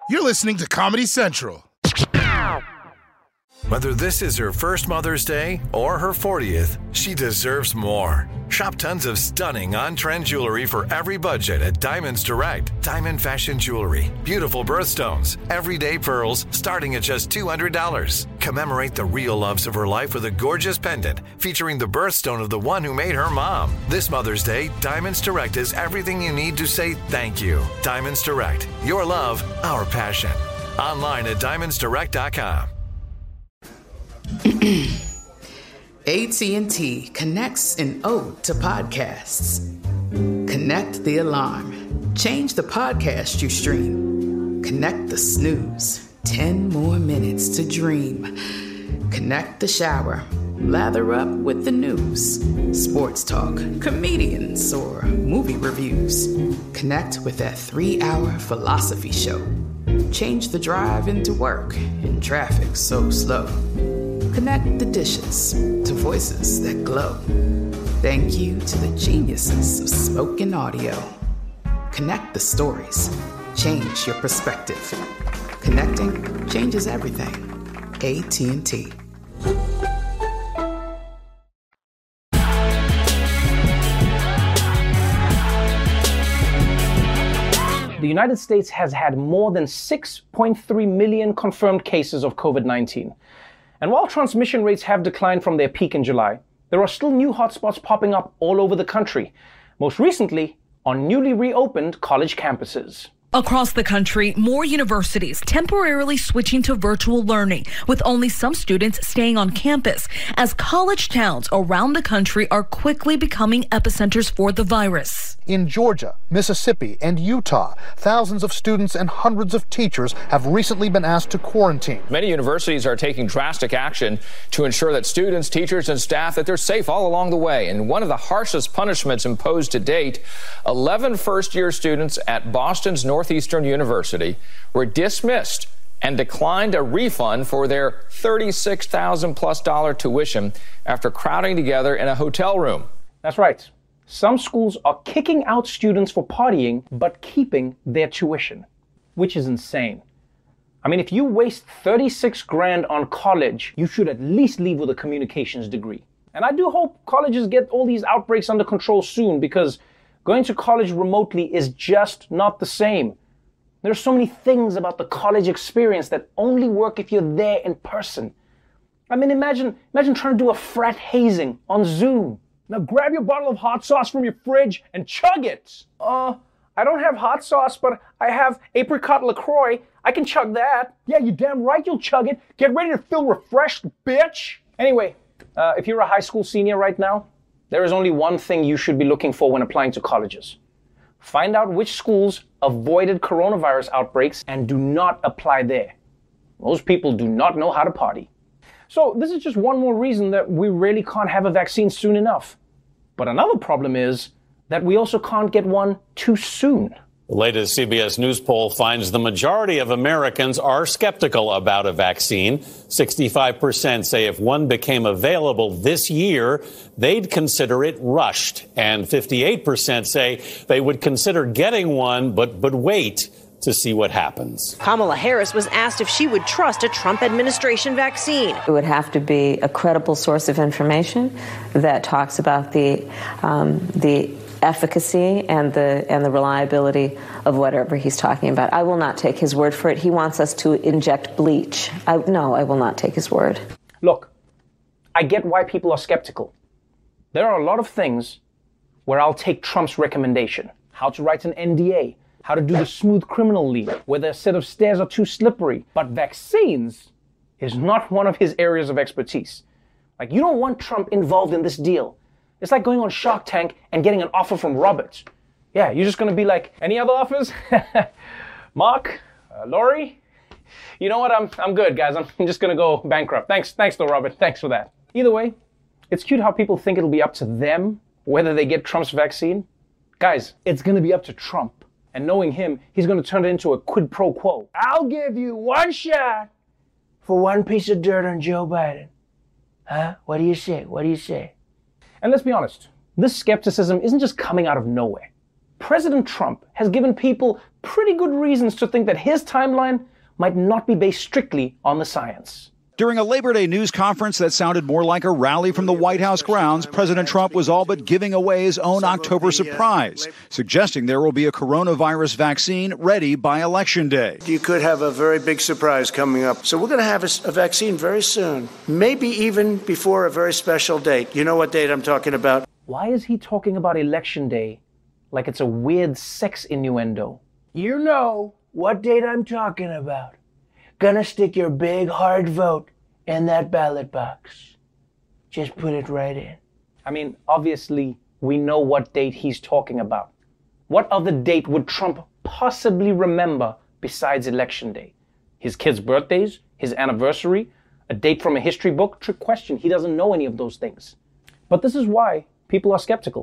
You're listening to Comedy Central. Whether this is her first Mother's Day or her 40th, she deserves more. Shop tons of stunning on-trend jewelry for every budget at Diamonds Direct. Diamond fashion jewelry, beautiful birthstones, everyday pearls starting at just $200. Commemorate the real loves of her life with a gorgeous pendant featuring the birthstone of the one who made her mom. This Mother's Day, Diamonds Direct is everything you need to say thank you. Diamonds Direct, your love, our passion. Online at diamondsdirect.com. AT&T connects an ode to podcasts. Connect the alarm. Change the podcast you stream. Connect the snooze. 10 more minutes to dream. Connect the shower. Lather up with the news. Sports talk, comedians, or movie reviews. Connect with that 3-hour philosophy show. Change the drive into work in traffic so slow. Connect the dishes to voices that glow. Thank you to the geniuses of spoken audio. Connect the stories. Change your perspective. Connecting changes everything. AT&T. The United States has had more than 6.3 million confirmed cases of COVID-19. And while transmission rates have declined from their peak in July, there are still new hotspots popping up all over the country, most recently on newly reopened college campuses. Across the country, more universities temporarily switching to virtual learning, with only some students staying on campus, as college towns around the country are quickly becoming epicenters for the virus. In Georgia, Mississippi, and Utah, thousands of students and hundreds of teachers have recently been asked to quarantine. Many universities are taking drastic action to ensure that students, teachers, and staff, that they're safe all along the way. And one of the harshest punishments imposed to date, 11 first-year students at Boston's Northeastern University were dismissed and declined a refund for their $36,000+ tuition after crowding together in a hotel room. That's right. Some schools are kicking out students for partying, but keeping their tuition, which is insane. I mean, if you waste 36 grand on college, you should at least leave with a communications degree. And I do hope colleges get all these outbreaks under control soon, because going to college remotely is just not the same. There's so many things about the college experience that only work if you're there in person. I mean, imagine trying to do a frat hazing on Zoom. Now grab your bottle of hot sauce from your fridge and chug it. I don't have hot sauce, but I have apricot LaCroix. I can chug that. Yeah, you damn right you'll chug it. Get ready to feel refreshed, bitch. Anyway, if you're a high school senior right now, there is only one thing you should be looking for when applying to colleges. Find out which schools avoided coronavirus outbreaks and do not apply there. Most people do not know how to party. So this is just one more reason that we really can't have a vaccine soon enough. But another problem is that we also can't get one too soon. The latest CBS News poll finds the majority of Americans are skeptical about a vaccine. 65% say if one became available this year, they'd consider it rushed. And 58% say they would consider getting one, but wait to see what happens. Kamala Harris was asked if she would trust a Trump administration vaccine. It would have to be a credible source of information that talks about the efficacy and the reliability of whatever he's talking about. I will not take his word for it. He wants us to inject bleach. No, I will not take his word. Look, I get why people are skeptical. There are a lot of things where I'll take Trump's recommendation. How to write an NDA, how to do the smooth criminal lead, whether a set of stairs are too slippery. But vaccines is not one of his areas of expertise. Like, you don't want Trump involved in this deal. It's like going on Shark Tank and getting an offer from Roberts. Yeah, you're just going to be like, any other offers? Mark? Lori? You know what? I'm good, guys. I'm just going to go bankrupt. Thanks though, Robert. Thanks for that. Either way, it's cute how people think it'll be up to them whether they get Trump's vaccine. Guys, it's going to be up to Trump. And knowing him, he's going to turn it into a quid pro quo. I'll give you one shot for one piece of dirt on Joe Biden. Huh? What do you say? What do you say? And let's be honest, this skepticism isn't just coming out of nowhere. President Trump has given people pretty good reasons to think that his timeline might not be based strictly on the science. During a Labor Day news conference that sounded more like a rally from the White House grounds, President Trump was all but giving away his own October surprise, suggesting there will be a coronavirus vaccine ready by Election Day. You could have a very big surprise coming up. So we're going to have a vaccine very soon, maybe even before a very special date. You know what date I'm talking about? Why is he talking about Election Day like it's a weird sex innuendo? You know what date I'm talking about. Gonna stick your big hard vote in that ballot box. Just put it right in. I mean, obviously, we know what date he's talking about. What other date would Trump possibly remember besides Election Day? His kids' birthdays? His anniversary? A date from a history book? Trick question. He doesn't know any of those things. But this is why people are skeptical.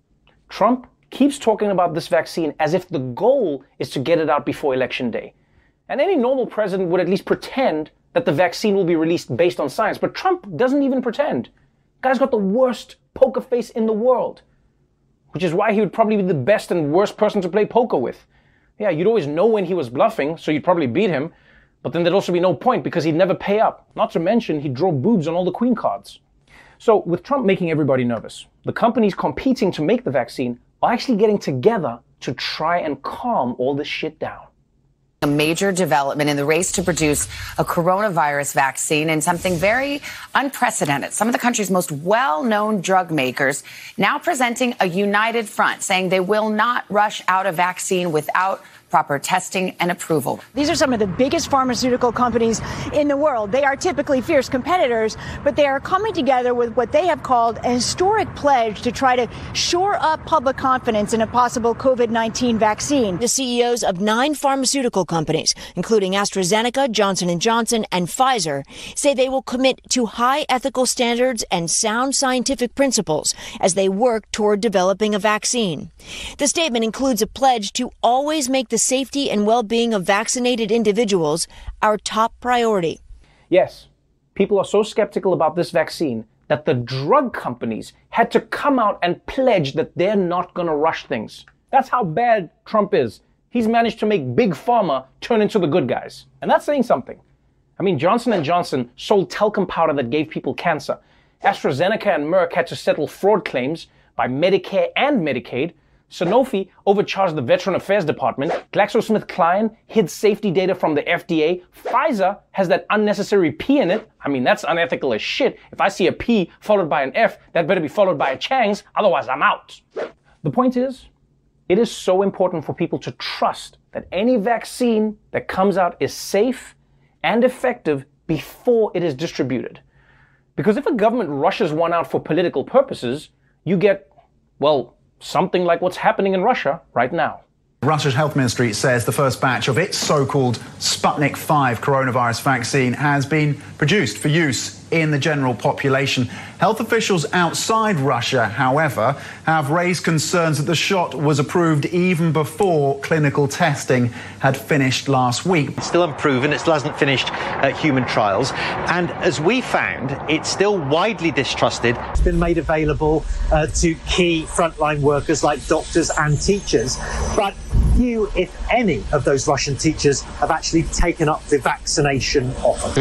Trump keeps talking about this vaccine as if the goal is to get it out before Election Day. And any normal president would at least pretend that the vaccine will be released based on science. But Trump doesn't even pretend. Guy's got the worst poker face in the world, which is why he would probably be the best and worst person to play poker with. Yeah, you'd always know when he was bluffing, so you'd probably beat him. But then there'd also be no point because he'd never pay up. Not to mention, he'd draw boobs on all the queen cards. So with Trump making everybody nervous, the companies competing to make the vaccine are actually getting together to try and calm all this shit down. A major development in the race to produce a coronavirus vaccine, and something very unprecedented. Some of the country's most well-known drug makers now presenting a united front, saying they will not rush out a vaccine without proper testing and approval. These are some of the biggest pharmaceutical companies in the world. They are typically fierce competitors, but they are coming together with what they have called a historic pledge to try to shore up public confidence in a possible COVID-19 vaccine. The CEOs of 9 pharmaceutical companies, including AstraZeneca, Johnson & Johnson, and Pfizer, say they will commit to high ethical standards and sound scientific principles as they work toward developing a vaccine. The statement includes a pledge to always make the safety and well-being of vaccinated individuals our top priority. Yes, people are so skeptical about this vaccine that the drug companies had to come out and pledge that they're not going to rush things. That's how bad Trump is. He's managed to make Big Pharma turn into the good guys. And that's saying something. I mean, Johnson & Johnson sold talcum powder that gave people cancer. AstraZeneca and Merck had to settle fraud claims by Medicare and Medicaid. Sanofi overcharged the Veteran Affairs Department. GlaxoSmithKline hid safety data from the FDA. Pfizer has that unnecessary P in it. I mean, that's unethical as shit. If I see a P followed by an F, that better be followed by a Chang's, otherwise I'm out. The point is, it is so important for people to trust that any vaccine that comes out is safe and effective before it is distributed. Because if a government rushes one out for political purposes, you get, well, something like what's happening in Russia right now. Russia's health ministry says the first batch of its so-called Sputnik V coronavirus vaccine has been produced for use in the general population. Health officials outside Russia, however, have raised concerns that the shot was approved even before clinical testing had finished last week. It's still unproven, it still hasn't finished human trials, and as we found, it's still widely distrusted. It's been made available to key frontline workers like doctors and teachers, but few, if any, of those Russian teachers have actually taken up the vaccination offer.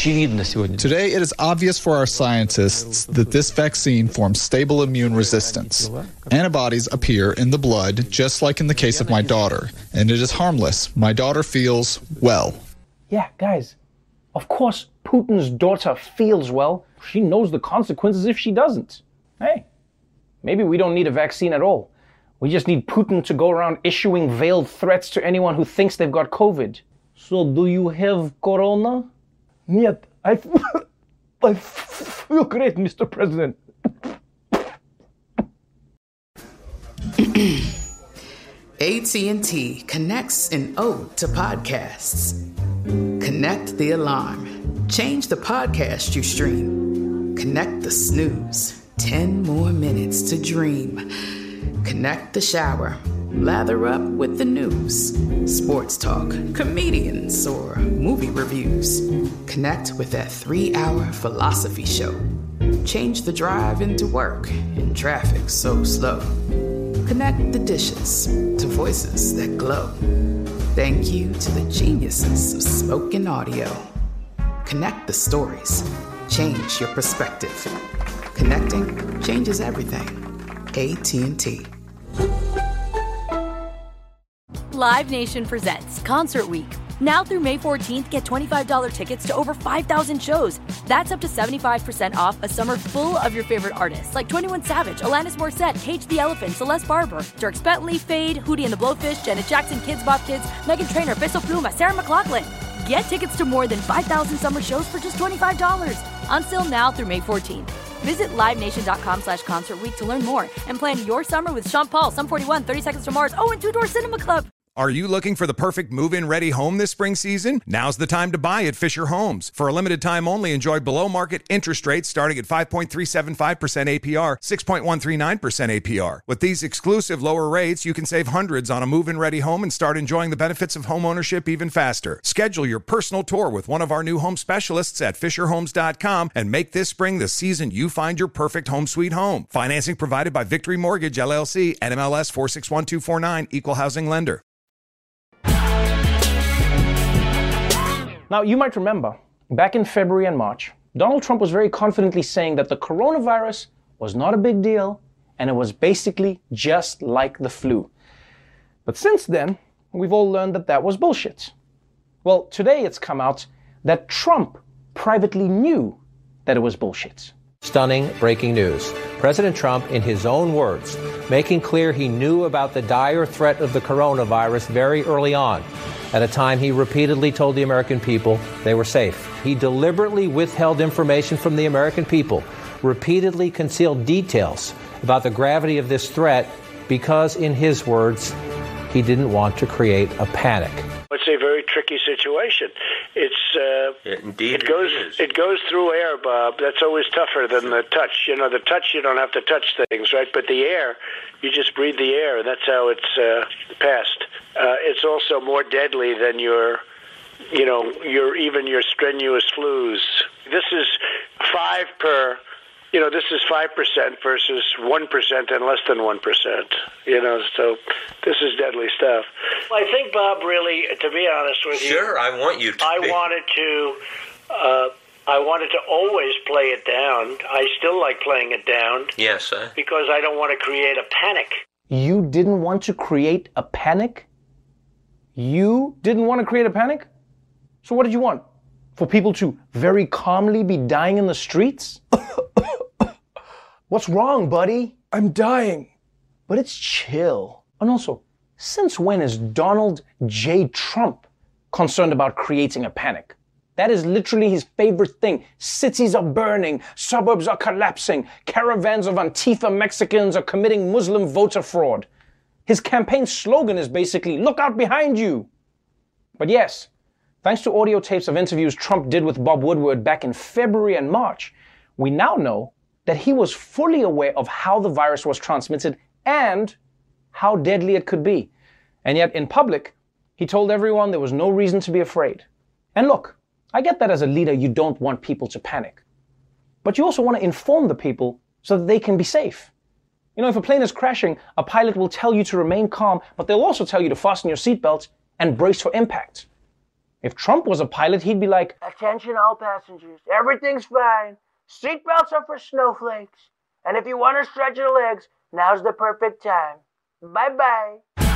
Today, it is obvious for our scientists that this vaccine forms stable immune resistance. Antibodies appear in the blood, just like in the case of my daughter, and it is harmless. My daughter feels well. Yeah, guys, of course Putin's daughter feels well. She knows the consequences if she doesn't. Hey, maybe we don't need a vaccine at all. We just need Putin to go around issuing veiled threats to anyone who thinks they've got COVID. So do you have corona? Нет, I feel great, Mr. President. AT&T connects an ode to podcasts. Connect the alarm. Change the podcast you stream. Connect the snooze. 10 more minutes to dream. Connect the shower. Lather up with the news. Sports talk, comedians, or movie reviews. Connect with that 3-hour philosophy show. Change the drive into work in traffic so slow. Connect the dishes to voices that glow. Thank you to the geniuses of spoken audio. Connect the stories. Change your perspective. Connecting changes everything. AT&T. Live Nation presents Concert Week. Now through May 14th, get $25 tickets to over 5,000 shows. That's up to 75% off a summer full of your favorite artists like 21 Savage, Alanis Morissette, Cage the Elephant, Celeste Barber, Dierks Bentley, Fade, Hootie and the Blowfish, Janet Jackson, Kidz Bop Kids, Meghan Trainor, Peso Pluma, Sarah McLachlan. Get tickets to more than 5,000 summer shows for just $25. On sale now through May 14th. Visit LiveNation.com/Concert Week to learn more and plan your summer with Sean Paul, Sum 41, 30 Seconds to Mars, and Two Door Cinema Club. Are you looking for the perfect move-in ready home this spring season? Now's the time to buy at Fisher Homes. For a limited time only, enjoy below-market interest rates starting at 5.375% APR, 6.139% APR. With these exclusive lower rates, you can save hundreds on a move-in ready home and start enjoying the benefits of home ownership even faster. Schedule your personal tour with one of our new home specialists at FisherHomes.com and make this spring the season you find your perfect home sweet home. Financing provided by Victory Mortgage, LLC, NMLS 461249, Equal Housing Lender. Now, you might remember, back in February and March, Donald Trump was very confidently saying that the coronavirus was not a big deal, and it was basically just like the flu. But since then, we've all learned that that was bullshit. Well, today it's come out that Trump privately knew that it was bullshit. Stunning breaking news. President Trump, in his own words, making clear he knew about the dire threat of the coronavirus very early on, at a time he repeatedly told the American people they were safe. He deliberately withheld information from the American people, repeatedly concealed details about the gravity of this threat because, in his words, he didn't want to create a panic. It's a very tricky situation. It goes through air, Bob. That's always tougher than the touch. You know, the touch, you don't have to touch things, right? But the air, you just breathe the air, and that's how it's passed. It's also more deadly than your strenuous flus. This is 5% versus 1% and less than 1%. So this is deadly stuff. I think, Bob, really, to be honest with you, Sure, I want you to. I wanted to always play it down. I still like playing it down. Yes, sir. Because I don't want to create a panic. You didn't want to create a panic? You didn't want to create a panic? So what did you want? For people to very calmly be dying in the streets? What's wrong, buddy? I'm dying. But it's chill. And also, since when is Donald J. Trump concerned about creating a panic? That is literally his favorite thing. Cities are burning, suburbs are collapsing, caravans of Antifa Mexicans are committing Muslim voter fraud. His campaign slogan is basically, look out behind you. But yes, thanks to audio tapes of interviews Trump did with Bob Woodward back in February and March, we now know that he was fully aware of how the virus was transmitted and how deadly it could be. And yet in public, he told everyone there was no reason to be afraid. And look, I get that as a leader, you don't want people to panic. But you also want to inform the people so that they can be safe. You know, if a plane is crashing, a pilot will tell you to remain calm, but they'll also tell you to fasten your seatbelts and brace for impact. If Trump was a pilot, he'd be like, attention all passengers, everything's fine. Seatbelts are for snowflakes. And if you want to stretch your legs, now's the perfect time. Bye-bye.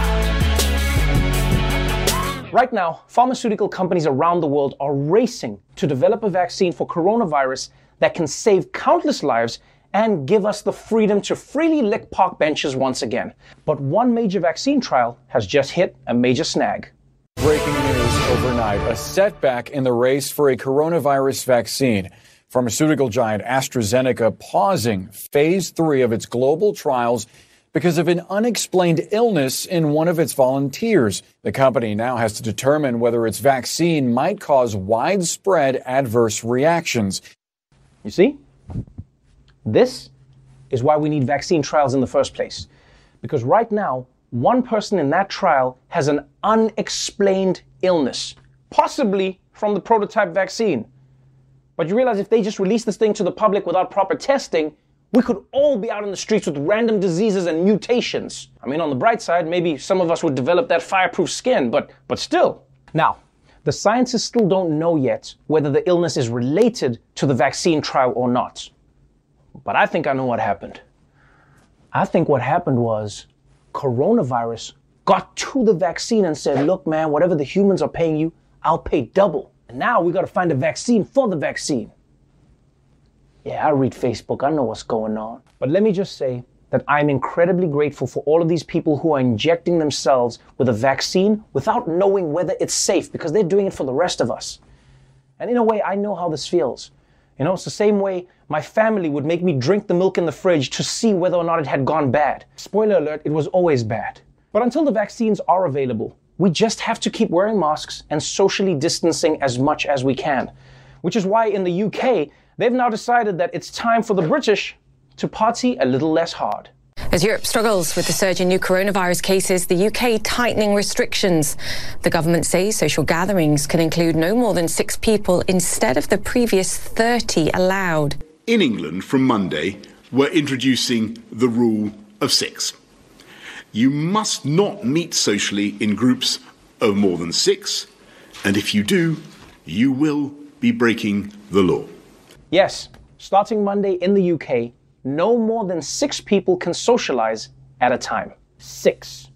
Right now, pharmaceutical companies around the world are racing to develop a vaccine for coronavirus that can save countless lives and give us the freedom to freely lick park benches once again. But one major vaccine trial has just hit a major snag. Breaking news overnight, a setback in the race for a coronavirus vaccine. Pharmaceutical giant AstraZeneca pausing phase 3 of its global trials because of an unexplained illness in one of its volunteers. The company now has to determine whether its vaccine might cause widespread adverse reactions. You see? This is why we need vaccine trials in the first place. Because right now, one person in that trial has an unexplained illness, possibly from the prototype vaccine. But you realize if they just release this thing to the public without proper testing, We could all be out in the streets with random diseases and mutations. I mean, on the bright side, maybe some of us would develop that fireproof skin, but still. Now, the scientists still don't know yet whether the illness is related to the vaccine trial or not. But I think I know what happened. I think what happened was coronavirus got to the vaccine and said, look, man, whatever the humans are paying you, I'll pay double. And now we got to find a vaccine for the vaccine. Yeah, I read Facebook. I know what's going on. But let me just say that I'm incredibly grateful for all of these people who are injecting themselves with a vaccine without knowing whether it's safe, because they're doing it for the rest of us. And in a way, I know how this feels. You know, it's the same way my family would make me drink the milk in the fridge to see whether or not it had gone bad. Spoiler alert, it was always bad. But until the vaccines are available, we just have to keep wearing masks and socially distancing as much as we can. Which is why in the UK, they've now decided that it's time for the British to party a little less hard. As Europe struggles with the surge in new coronavirus cases, the UK tightening restrictions. The government says social gatherings can include no more than 6 people instead of the previous 30 allowed. In England, from Monday, we're introducing the rule of 6. You must not meet socially in groups of more than 6, and if you do, you will be breaking the law. Yes, starting Monday in the UK, no more than 6 people can socialize at a time. 6.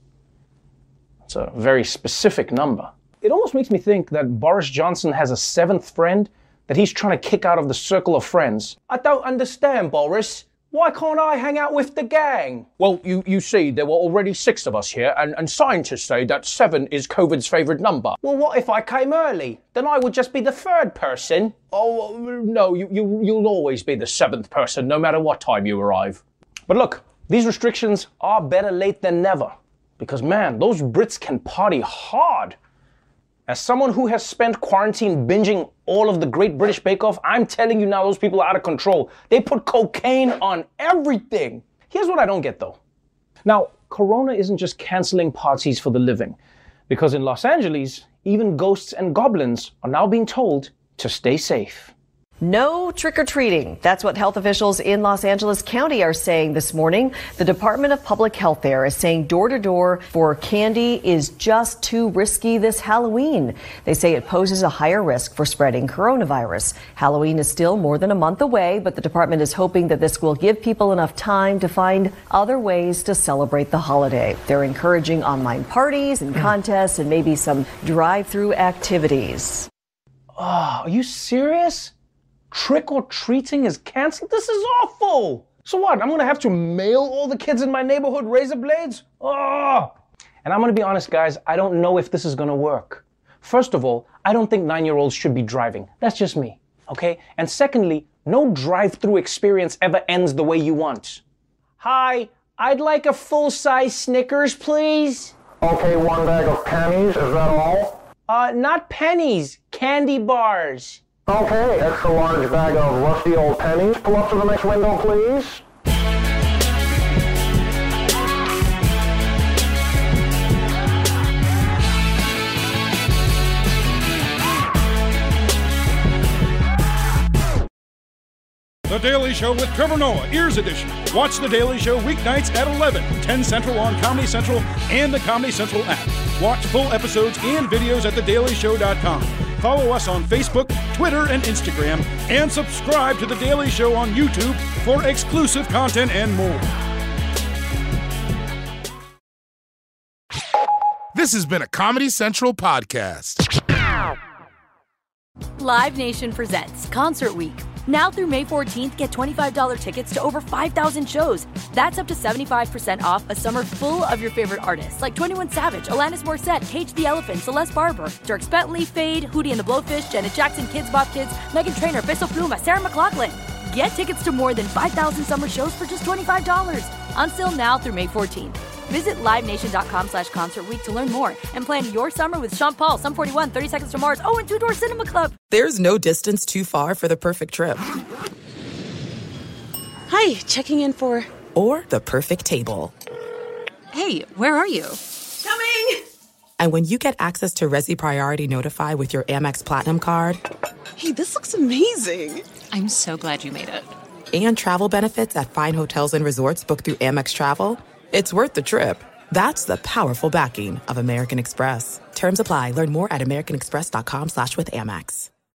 It's a very specific number. It almost makes me think that Boris Johnson has a 7th friend that he's trying to kick out of the circle of friends. I don't understand, Boris. Why can't I hang out with the gang? Well, you see, there were already 6 of us here, and scientists say that 7 is COVID's favorite number. Well, what if I came early? Then I would just be the 3rd person. Oh, no, you'll always be the 7th person, no matter what time you arrive. But look, these restrictions are better late than never. Because, man, those Brits can party hard. As someone who has spent quarantine binging all of the Great British Bake Off, I'm telling you now, those people are out of control. They put cocaine on everything. Here's what I don't get, though. Now, Corona isn't just canceling parties for the living, because in Los Angeles, even ghosts and goblins are now being told to stay safe. No trick-or-treating. That's what health officials in Los Angeles County are saying this morning. The Department of Public Health there is saying door-to-door for candy is just too risky this Halloween. They say it poses a higher risk for spreading coronavirus. Halloween is still more than a month away, but the department is hoping that this will give people enough time to find other ways to celebrate the holiday. They're encouraging online parties and contests and maybe some drive-through activities. Oh, are you serious? Trick-or-treating is canceled? This is awful! So what, I'm gonna have to mail all the kids in my neighborhood razor blades? Oh! And I'm gonna be honest, guys, I don't know if this is gonna work. First of all, I don't think 9-year-olds should be driving. That's just me, okay? And secondly, no drive-through experience ever ends the way you want. Hi, I'd like a full-size Snickers, please. Okay, 1 bag of pennies, is that all? Not pennies, candy bars. Okay, extra large bag of rusty old pennies. Pull up to the next window, please. The Daily Show with Trevor Noah, Ears Edition. Watch The Daily Show weeknights at 11, 10 Central on Comedy Central and the Comedy Central app. Watch full episodes and videos at thedailyshow.com. Follow us on Facebook, Twitter, and Instagram, and subscribe to The Daily Show on YouTube for exclusive content and more. This has been a Comedy Central podcast. Live Nation presents Concert Week. Now through May 14th, get $25 tickets to over 5,000 shows. That's up to 75% off a summer full of your favorite artists like 21 Savage, Alanis Morissette, Cage the Elephant, Celeste Barber, Dierks Bentley, Fade, Hootie and the Blowfish, Janet Jackson, Kids Bop Kids, Meghan Trainor, Peso Pluma, Sarah McLachlan. Get tickets to more than 5,000 summer shows for just $25. Until now through May 14th. Visit LiveNation.com/Concert Week to learn more and plan your summer with Sean Paul, Sum 41, 30 Seconds to Mars, and Two Door Cinema Club. There's no distance too far for the perfect trip. Hi, checking in for... Or the perfect table. Hey, where are you? Coming! And when you get access to Resi Priority Notify with your Amex Platinum card... Hey, this looks amazing. I'm so glad you made it. and travel benefits at fine hotels and resorts booked through Amex Travel, it's worth the trip. That's the powerful backing of American Express. Terms apply. Learn more at americanexpress.com/withAmex.